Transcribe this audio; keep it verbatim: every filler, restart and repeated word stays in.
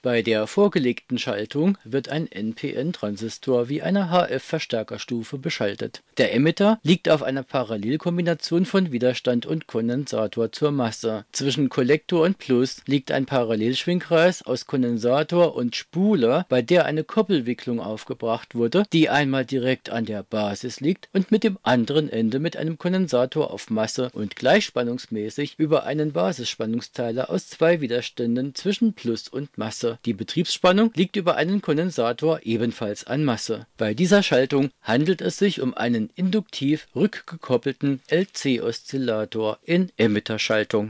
Bei der vorgelegten Schaltung wird ein N P N-Transistor wie eine H F-Verstärkerstufe beschaltet. Der Emitter liegt auf einer Parallelkombination von Widerstand und Kondensator zur Masse. Zwischen Kollektor und Plus liegt ein Parallelschwingkreis aus Kondensator und Spule, bei der eine Koppelwicklung aufgebracht wurde, die einmal direkt an der Basis liegt und mit dem anderen Ende mit einem Kondensator auf Masse und gleichspannungsmäßig über einen Basisspannungsteiler aus zwei Widerständen zwischen Plus und Masse. Die Betriebsspannung liegt über einen Kondensator ebenfalls an Masse. Bei dieser Schaltung handelt es sich um einen induktiv rückgekoppelten L C-Oszillator in Emitterschaltung.